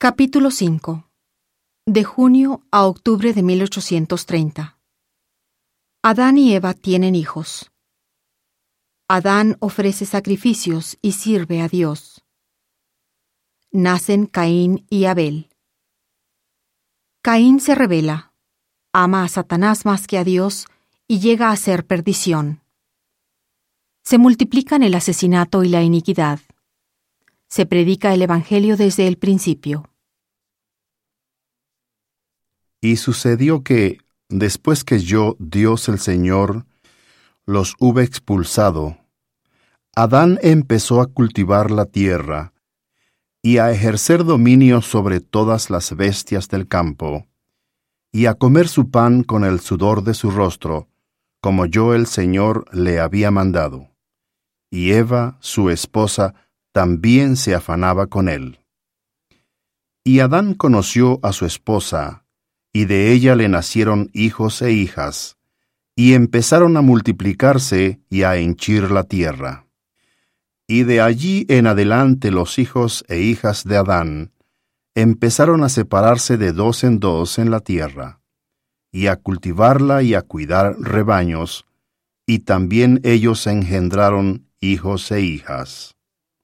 Capítulo 5. De junio a octubre de 1830. Adán y Eva tienen hijos. Adán ofrece sacrificios y sirve a Dios. Nacen Caín y Abel. Caín se rebela, ama a Satanás más que a Dios y llega a ser perdición. Se multiplican el asesinato y la iniquidad. Se predica el Evangelio desde el principio. Y sucedió que, después que yo, Dios el Señor, los hube expulsado, Adán empezó a cultivar la tierra y a ejercer dominio sobre todas las bestias del campo, y a comer su pan con el sudor de su rostro, como yo el Señor le había mandado. Y Eva, su esposa, también se afanaba con él. Y Adán conoció a su esposa, y de ella le nacieron hijos e hijas, y empezaron a multiplicarse y a henchir la tierra. Y de allí en adelante los hijos e hijas de Adán empezaron a separarse de dos en dos en la tierra, y a cultivarla y a cuidar rebaños, y también ellos engendraron hijos e hijas.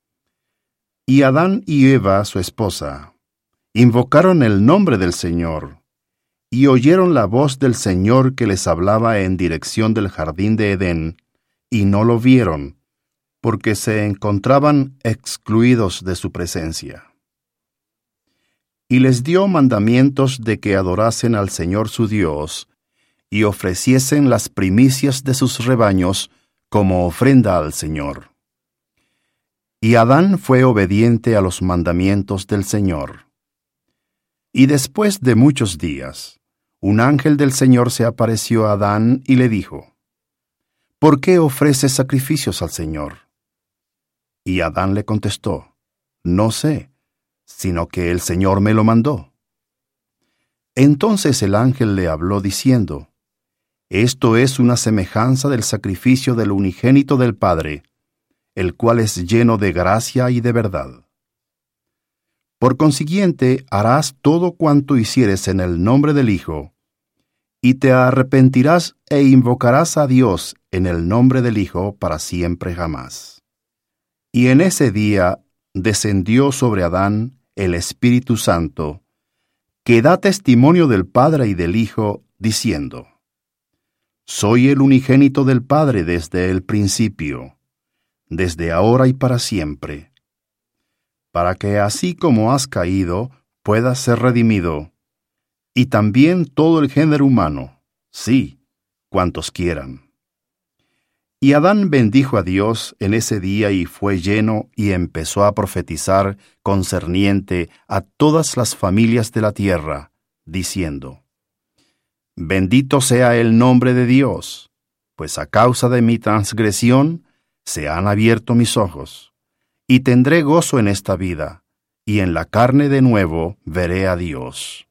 Y Adán y Eva, su esposa, invocaron el nombre del Señor, y oyeron la voz del Señor que les hablaba en dirección del jardín de Edén, y no lo vieron, porque se encontraban excluidos de su presencia. Y les dio mandamientos de que adorasen al Señor su Dios, y ofreciesen las primicias de sus rebaños como ofrenda al Señor. Y Adán fue obediente a los mandamientos del Señor. Y después de muchos días, un ángel del Señor se apareció a Adán y le dijo: ¿Por qué ofreces sacrificios al Señor? Y Adán le contestó: No sé, sino que el Señor me lo mandó. Entonces el ángel le habló diciendo: Esto es una semejanza del sacrificio del unigénito del Padre, el cual es lleno de gracia y de verdad. Por consiguiente, harás todo cuanto hicieres en el nombre del Hijo, y te arrepentirás e invocarás a Dios en el nombre del Hijo para siempre jamás. Y en ese día descendió sobre Adán el Espíritu Santo, que da testimonio del Padre y del Hijo, diciendo: Soy el unigénito del Padre desde el principio, desde ahora y para siempre, para que así como has caído, puedas ser redimido, y también todo el género humano, sí, cuantos quieran. Y Adán bendijo a Dios en ese día y fue lleno y empezó a profetizar concerniente a todas las familias de la tierra, diciendo: Bendito sea el nombre de Dios, pues a causa de mi transgresión se han abierto mis ojos. Y tendré gozo en esta vida, y en la carne de nuevo veré a Dios.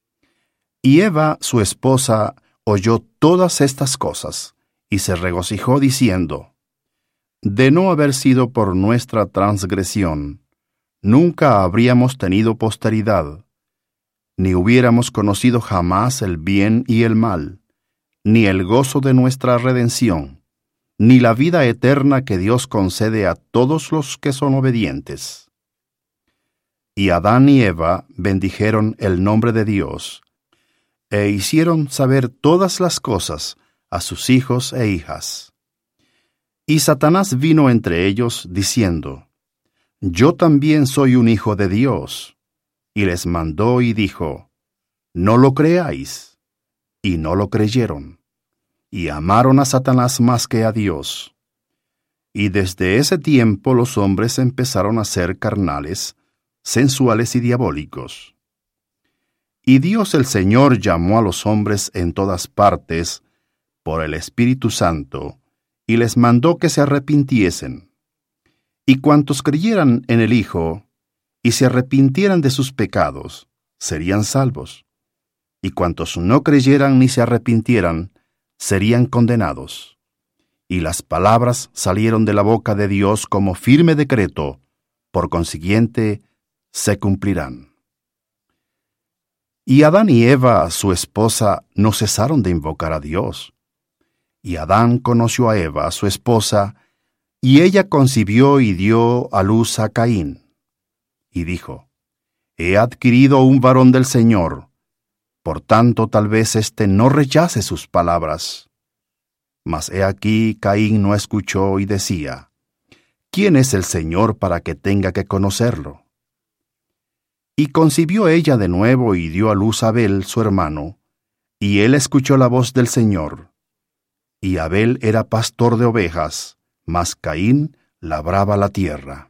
Y Eva, su esposa, oyó todas estas cosas, y se regocijó diciendo: De no haber sido por nuestra transgresión, nunca habríamos tenido posteridad, ni hubiéramos conocido jamás el bien y el mal, ni el gozo de nuestra redención, ni la vida eterna que Dios concede a todos los que son obedientes. Y Adán y Eva bendijeron el nombre de Dios, e hicieron saber todas las cosas a sus hijos e hijas. Y Satanás vino entre ellos, diciendo: Yo también soy un hijo de Dios. Y les mandó y dijo: No lo creáis. Y no lo creyeron. Y amaron a Satanás más que a Dios. Y desde ese tiempo los hombres empezaron a ser carnales, sensuales y diabólicos. Y Dios el Señor llamó a los hombres en todas partes por el Espíritu Santo, y les mandó que se arrepintiesen. Y cuantos creyeran en el Hijo, y se arrepintieran de sus pecados, serían salvos. Y cuantos no creyeran ni se arrepintieran, serían condenados. Y las palabras salieron de la boca de Dios como firme decreto, por consiguiente, se cumplirán. Y Adán y Eva, su esposa, no cesaron de invocar a Dios. Y Adán conoció a Eva, su esposa, y ella concibió y dio a luz a Caín. Y dijo: He adquirido un varón del Señor, por tanto tal vez éste no rechace sus palabras. Mas he aquí Caín no escuchó y decía: ¿Quién es el Señor para que tenga que conocerlo? Y concibió ella de nuevo y dio a luz a Abel, su hermano, y él escuchó la voz del Señor. Y Abel era pastor de ovejas, mas Caín labraba la tierra.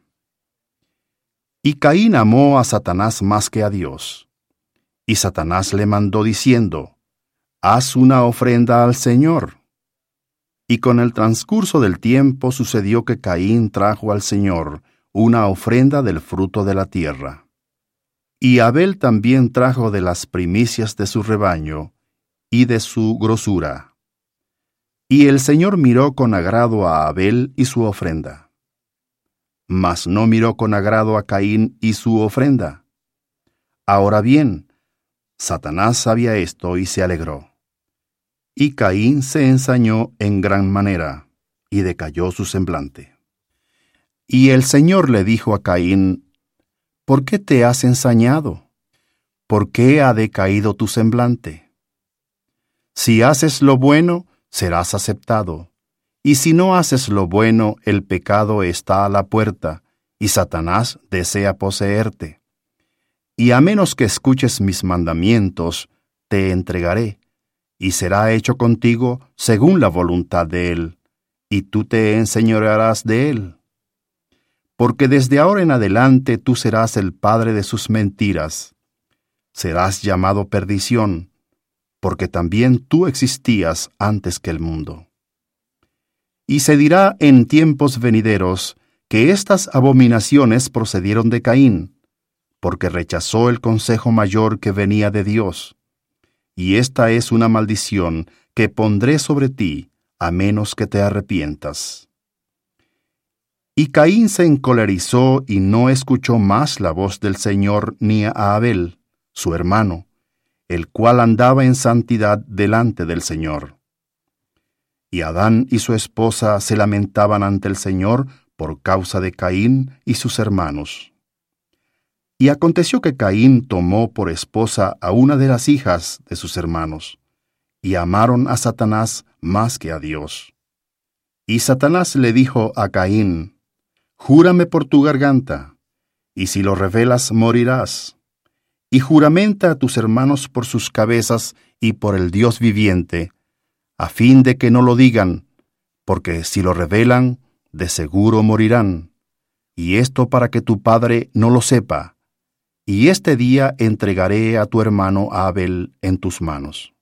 Y Caín amó a Satanás más que a Dios. Y Satanás le mandó diciendo: Haz una ofrenda al Señor. Y con el transcurso del tiempo sucedió que Caín trajo al Señor una ofrenda del fruto de la tierra. Y Abel también trajo de las primicias de su rebaño y de su grosura. Y el Señor miró con agrado a Abel y su ofrenda. Mas no miró con agrado a Caín y su ofrenda. Ahora bien, Satanás sabía esto y se alegró. Y Caín se ensañó en gran manera, y decayó su semblante. Y el Señor le dijo a Caín: ¿Por qué te has ensañado? ¿Por qué ha decaído tu semblante? Si haces lo bueno, serás aceptado. Y si no haces lo bueno, el pecado está a la puerta, y Satanás desea poseerte. Y a menos que escuches mis mandamientos, te entregaré, y será hecho contigo según la voluntad de él, y tú te enseñorearás de él. Porque desde ahora en adelante tú serás el padre de sus mentiras. Serás llamado Perdición, porque también tú existías antes que el mundo. Y se dirá en tiempos venideros que estas abominaciones procedieron de Caín, porque rechazó el consejo mayor que venía de Dios. Y esta es una maldición que pondré sobre ti, a menos que te arrepientas. Y Caín se encolerizó y no escuchó más la voz del Señor ni a Abel, su hermano, el cual andaba en santidad delante del Señor. Y Adán y su esposa se lamentaban ante el Señor por causa de Caín y sus hermanos. Y aconteció que Caín tomó por esposa a una de las hijas de sus hermanos, y amaron a Satanás más que a Dios. Y Satanás le dijo a Caín: Júrame por tu garganta, y si lo revelas morirás. Y juramenta a tus hermanos por sus cabezas y por el Dios viviente, a fin de que no lo digan, porque si lo revelan, de seguro morirán. Y esto para que tu padre no lo sepa. Y este día entregaré a tu hermano Abel en tus manos.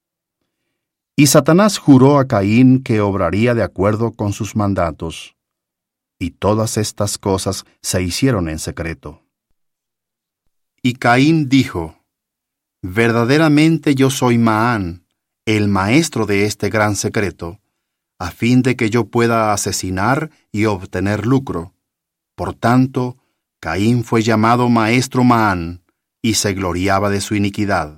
Y Satanás juró a Caín que obraría de acuerdo con sus mandatos. Y todas estas cosas se hicieron en secreto. Y Caín dijo: Verdaderamente yo soy Maán, el maestro de este gran secreto, a fin de que yo pueda asesinar y obtener lucro. Por tanto, Caín fue llamado maestro Maán, y se gloriaba de su iniquidad.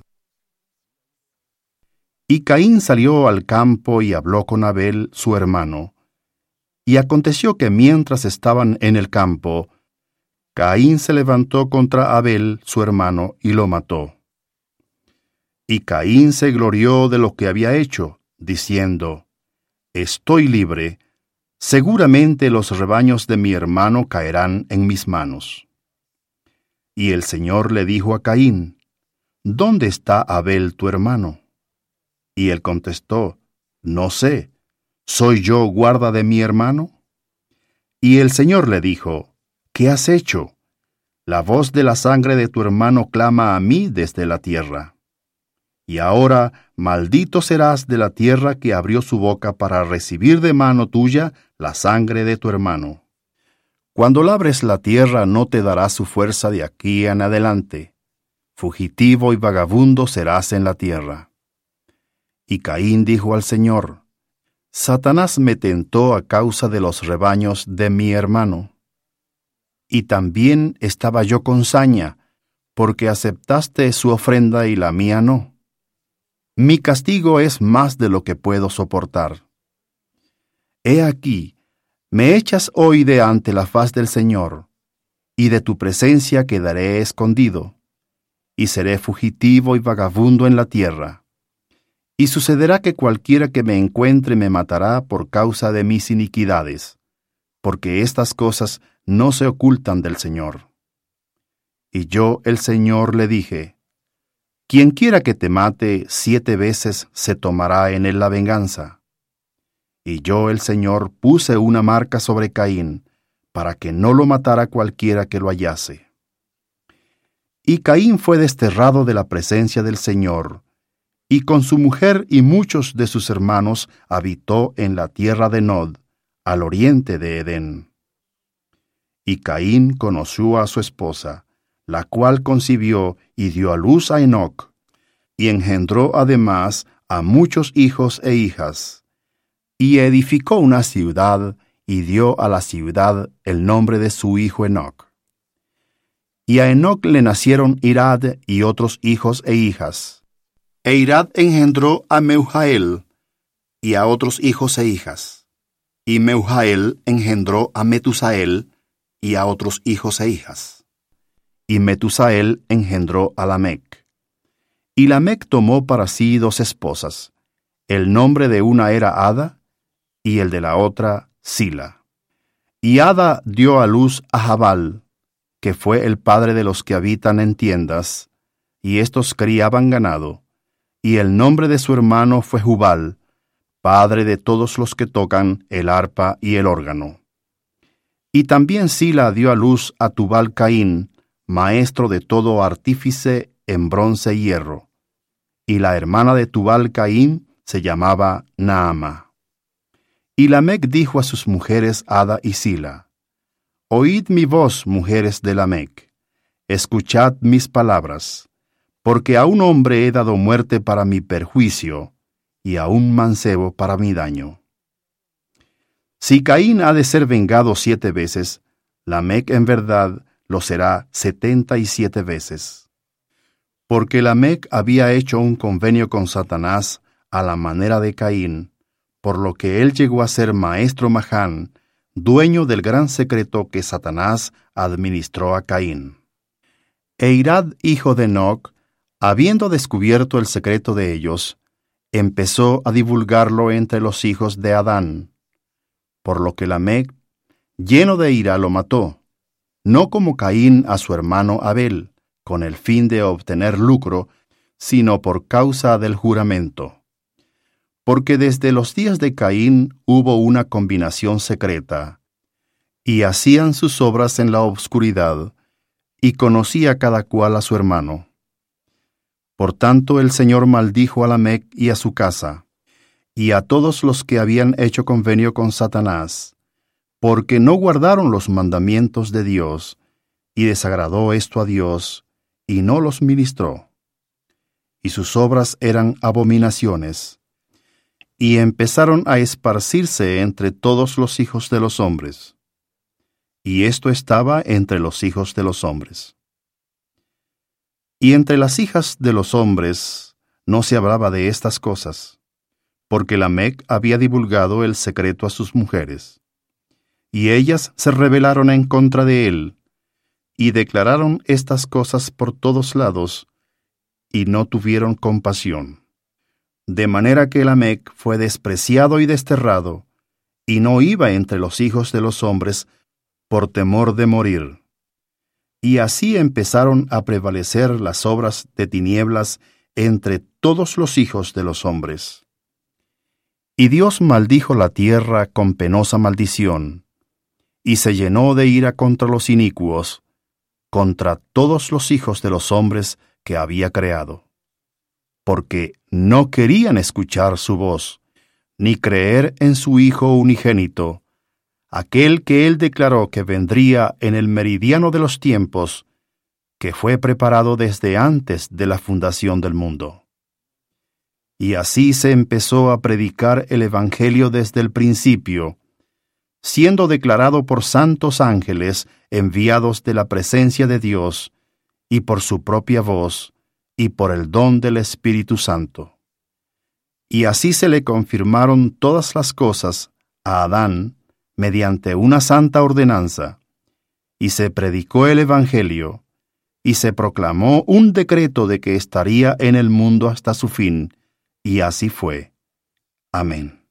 Y Caín salió al campo y habló con Abel, su hermano. Y aconteció que mientras estaban en el campo, Caín se levantó contra Abel, su hermano, y lo mató. Y Caín se glorió de lo que había hecho, diciendo: Estoy libre, seguramente los rebaños de mi hermano caerán en mis manos. Y el Señor le dijo a Caín: ¿Dónde está Abel tu hermano? Y él contestó: No sé. ¿Soy yo guarda de mi hermano? Y el Señor le dijo: ¿Qué has hecho? La voz de la sangre de tu hermano clama a mí desde la tierra. Y ahora maldito serás de la tierra que abrió su boca para recibir de mano tuya la sangre de tu hermano. Cuando labres la tierra no te dará su fuerza de aquí en adelante. Fugitivo y vagabundo serás en la tierra. Y Caín dijo al Señor: Satanás me tentó a causa de los rebaños de mi hermano. Y también estaba yo con saña, porque aceptaste su ofrenda y la mía no. Mi castigo es más de lo que puedo soportar. He aquí, me echas hoy de ante la faz del Señor, y de tu presencia quedaré escondido, y seré fugitivo y vagabundo en la tierra. Y sucederá que cualquiera que me encuentre me matará por causa de mis iniquidades, porque estas cosas no se ocultan del Señor. Y yo, el Señor, le dije: Quien quiera que te mate 7 veces se tomará en él la venganza. Y yo, el Señor, puse una marca sobre Caín, para que no lo matara cualquiera que lo hallase. Y Caín fue desterrado de la presencia del Señor, y con su mujer y muchos de sus hermanos habitó en la tierra de Nod, al oriente de Edén. Y Caín conoció a su esposa, la cual concibió y dio a luz a Enoc, y engendró además a muchos hijos e hijas, y edificó una ciudad, y dio a la ciudad el nombre de su hijo Enoc. Y a Enoc le nacieron Irad y otros hijos e hijas. E Irad engendró a Meujael, y a otros hijos e hijas. Y Meujael engendró a Metusael, y a otros hijos e hijas. Y Metusael engendró a Lamec. Y Lamec tomó para sí 2 esposas. El nombre de una era Ada, y el de la otra Sila. Y Ada dio a luz a Jabal, que fue el padre de los que habitan en tiendas, y éstos criaban ganado. Y el nombre de su hermano fue Jubal, padre de todos los que tocan el arpa y el órgano. Y también Sila dio a luz a Tubal Caín, maestro de todo artífice en bronce y hierro. Y la hermana de Tubal Caín se llamaba Naama. Y Lamec dijo a sus mujeres Ada y Sila: Oíd mi voz, mujeres de Lamec, escuchad mis palabras, porque a un hombre he dado muerte para mi perjuicio, y a un mancebo para mi daño. Si Caín ha de ser vengado 7 veces, Lamec en verdad lo será 77 veces. Porque Lamec había hecho un convenio con Satanás a la manera de Caín, por lo que él llegó a ser maestro Mahán, dueño del gran secreto que Satanás administró a Caín. E Irad, hijo de Enoc, habiendo descubierto el secreto de ellos, empezó a divulgarlo entre los hijos de Adán, por lo que Lamec, lleno de ira, lo mató, no como Caín a su hermano Abel, con el fin de obtener lucro, sino por causa del juramento. Porque desde los días de Caín hubo una combinación secreta, y hacían sus obras en la obscuridad, y conocía cada cual a su hermano. Por tanto el Señor maldijo a Lamec y a su casa, y a todos los que habían hecho convenio con Satanás, porque no guardaron los mandamientos de Dios, y desagradó esto a Dios, y no los ministró. Y sus obras eran abominaciones, y empezaron a esparcirse entre todos los hijos de los hombres. Y esto estaba entre los hijos de los hombres. Y entre las hijas de los hombres no se hablaba de estas cosas, porque Lamec había divulgado el secreto a sus mujeres. Y ellas se rebelaron en contra de él, y declararon estas cosas por todos lados, y no tuvieron compasión. De manera que Lamec fue despreciado y desterrado, y no iba entre los hijos de los hombres por temor de morir. Y así empezaron a prevalecer las obras de tinieblas entre todos los hijos de los hombres. Y Dios maldijo la tierra con penosa maldición, y se llenó de ira contra los inicuos, contra todos los hijos de los hombres que había creado, porque no querían escuchar su voz, ni creer en su Hijo unigénito, aquel que él declaró que vendría en el meridiano de los tiempos, que fue preparado desde antes de la fundación del mundo. Y así se empezó a predicar el Evangelio desde el principio, siendo declarado por santos ángeles enviados de la presencia de Dios, y por su propia voz, y por el don del Espíritu Santo. Y así se le confirmaron todas las cosas a Adán mediante una santa ordenanza, y se predicó el Evangelio, y se proclamó un decreto de que estaría en el mundo hasta su fin, y así fue. Amén.